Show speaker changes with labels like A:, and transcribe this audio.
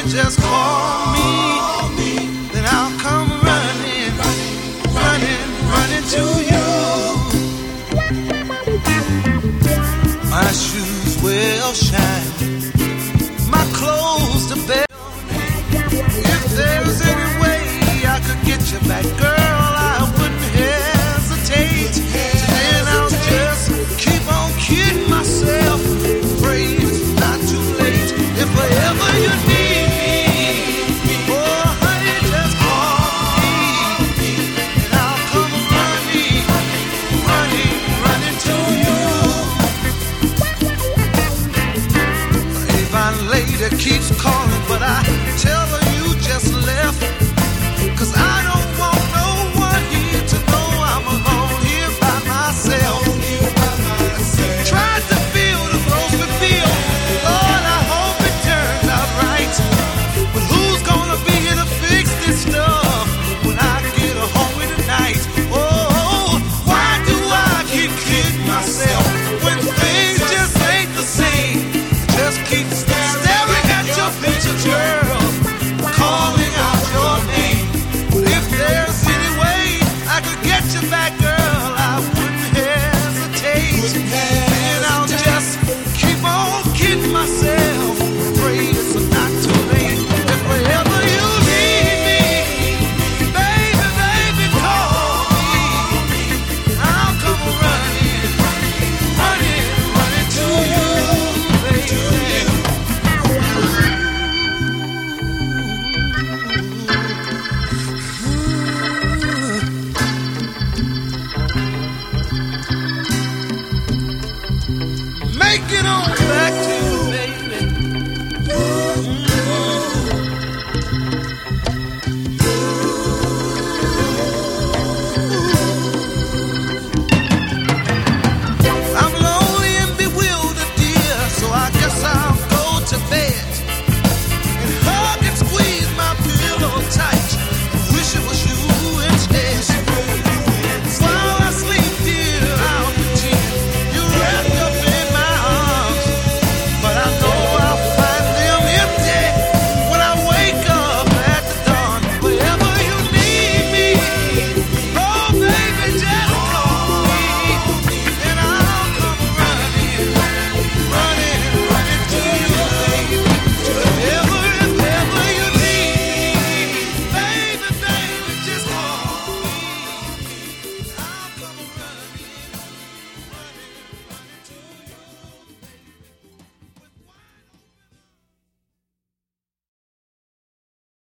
A: just call me, then I'll come running, running to you. My shoes will shine, my clothes to bear. If there's any way I could get you back, girl, I wouldn't hesitate. Then I'll just keep on kidding myself, afraid it's not too late. If ever you need me, oh honey, just call me, and I'll come running to you. Avon lady keeps calling, but I tell her you just left, 'cause I don't want no one here to know I'm alone here by myself. Tried to feel the close we feel, Lord, I hope it turns out right. But who's gonna be here to fix this stuff when I get home tonight? Oh, why do I keep kidding myself when things just ain't the same? Just keep staring at your picture, girl.